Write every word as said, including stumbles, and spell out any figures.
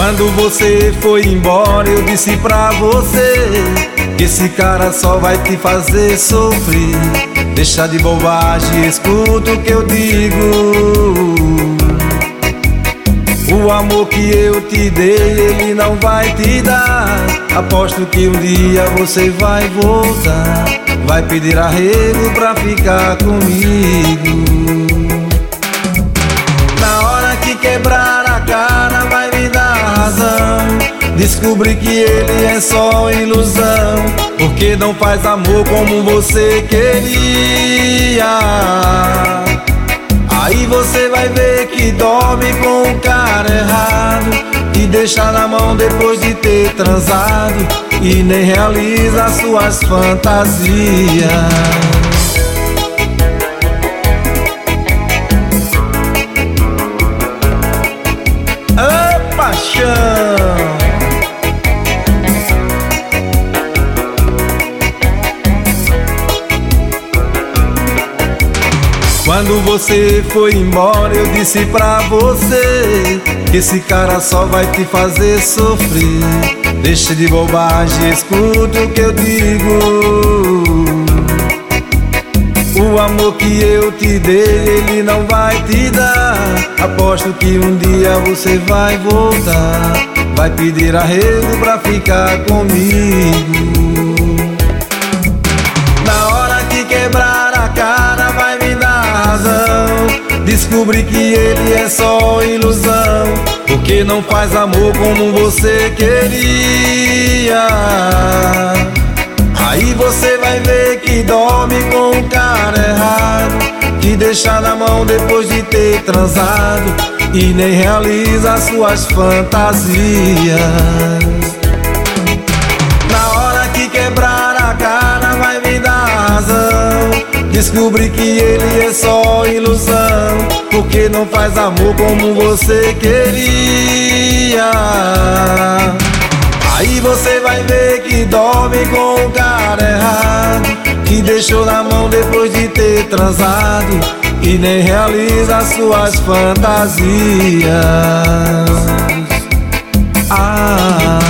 Quando você foi embora, eu disse pra você que esse cara só vai te fazer sofrer. Deixa de bobagem, escuta o que eu digo. O amor que eu te dei, ele não vai te dar. Aposto que um dia você vai voltar, vai pedir arrego pra ficar comigo. Na hora que quebrar a cara, vai me dar razão. Descobri que ele é só ilusão, porque não faz amor como você queria. Aí você vai ver que dorme com o cara errado, e deixa na mão depois de ter transado, e nem realiza suas fantasias. Ô paixão! Quando você foi embora, eu disse pra você que esse cara só vai te fazer sofrer. Deixa de bobagem, escuta o que eu digo. O amor que eu te dei, ele não vai te dar. Aposto que um dia você vai voltar, vai pedir arrego pra ficar comigo. Na hora que quebrar a cara, vai me dar razão. Descobri que ele é só ilusão, porque não faz amor como você queria. Aí você vai ver que dorme com o cara errado, que deixa na mão depois de ter transado, e nem realiza suas fantasias. Na hora que quebrar a cara, vai me dar razão. Descobri que ele é só ilusão, porque não faz amor como você queria. Aí você vai ver que dorme com o cara errado, que deixou na mão depois de ter transado, e nem realiza suas fantasias. Ah.